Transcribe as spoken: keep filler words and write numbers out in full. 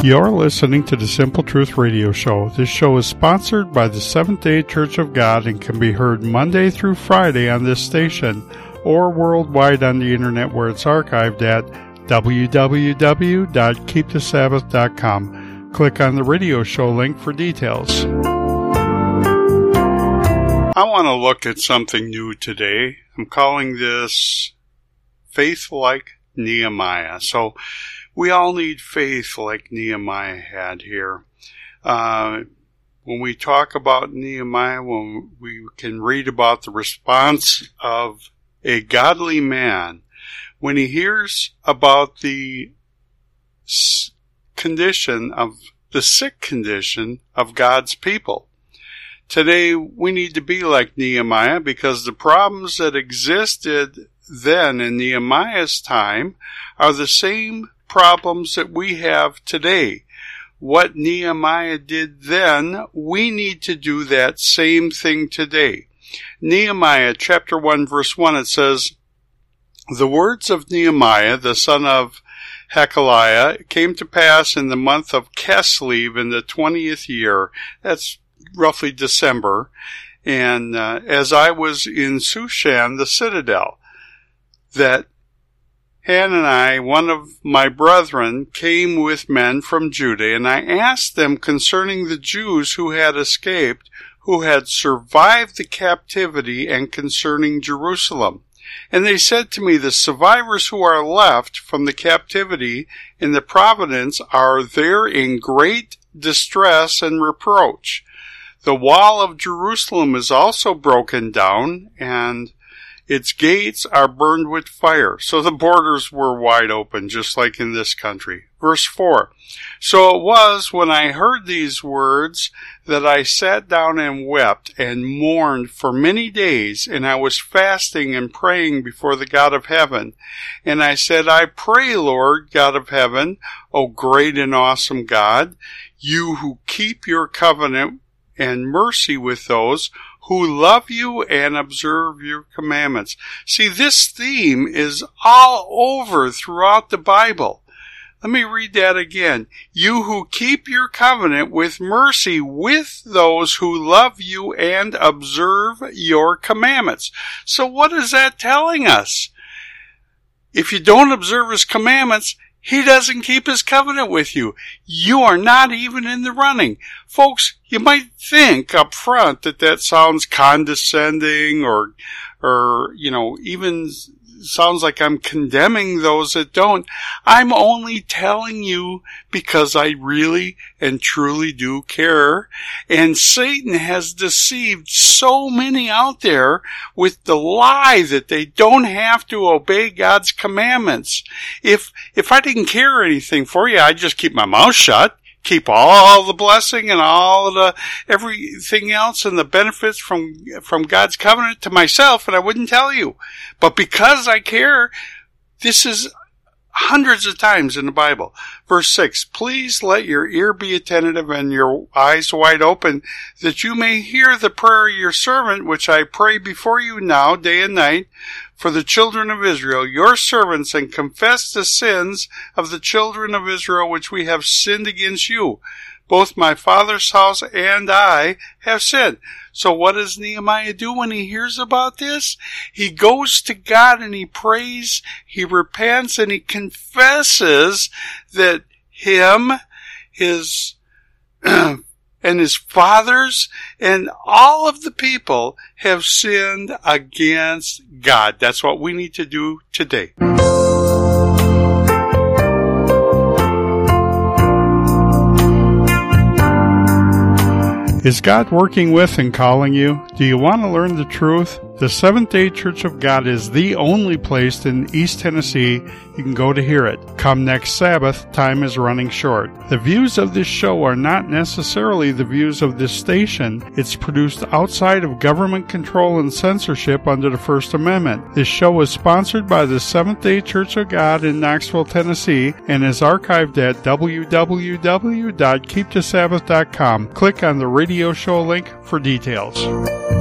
You're listening to the Simple Truth Radio Show. This show is sponsored by the Seventh-day Church of God and can be heard Monday through Friday on this station or worldwide on the internet where it's archived at w w w dot keep the sabbath dot com. Click on the radio show link for details. I want to look at something new today. I'm calling this Faith Like Nehemiah. So we all need faith like Nehemiah had here. Uh, when we talk about Nehemiah, when we can read about the response of a godly man when he hears about the condition of the sick condition of God's people. Today, we need to be like Nehemiah because the problems that existed then in Nehemiah's time are the same problems that we have today. What Nehemiah did then, we need to do that same thing today. Nehemiah chapter one verse one, it says, "The words of Nehemiah, the son of Hakaliah, came to pass in the month of Keslev in the twentieth year." That's roughly December. And uh, as I was in Shushan, the citadel, that Hanani, one of my brethren, came with men from Judah, and I asked them concerning the Jews who had escaped, who had survived the captivity, and concerning Jerusalem. And they said to me, the survivors who are left from the captivity in the province are there in great distress and reproach. The wall of Jerusalem is also broken down, and its gates are burned with fire. So the borders were wide open, just like in this country. Verse four. So it was when I heard these words that I sat down and wept and mourned for many days, and I was fasting and praying before the God of heaven. And I said, I pray, Lord, God of heaven, O great and awesome God, you who keep your covenant and mercy with those who love you and observe your commandments. See, this theme is all over throughout the Bible. Let me read that again. You who keep your covenant with mercy with those who love you and observe your commandments. So what is that telling us? If you don't observe his commandments, he doesn't keep his covenant with you. You are not even in the running. Folks, you might think up front that that sounds condescending or, or, you know, even sounds like I'm condemning those that don't. I'm only telling you because I really and truly do care. And Satan has deceived so many out there with the lie that they don't have to obey God's commandments. If, if I didn't care anything for you, I'd just keep my mouth shut. Keep all the blessing and all of the everything else and the benefits from from God's covenant to myself, and I wouldn't tell you. But because I care, this is hundreds of times in the Bible. Verse six, please let your ear be attentive and your eyes wide open, that you may hear the prayer of your servant, which I pray before you now, day and night, for the children of Israel, your servants, and confess the sins of the children of Israel which we have sinned against you. Both my father's house and I have sinned. So what does Nehemiah do when he hears about this? He goes to God and he prays, he repents, and he confesses that him, his and his fathers and all of the people have sinned against God. That's what we need to do today. Is God working with and calling you? Do you want to learn the truth? The Seventh-day Church of God is the only place in East Tennessee you can go to hear it. Come next Sabbath, time is running short. The views of this show are not necessarily the views of this station. It's produced outside of government control and censorship under the First Amendment. This show is sponsored by the Seventh-day Church of God in Knoxville, Tennessee, and is archived at w w w dot keep the sabbath dot com. Click on the radio show link for details.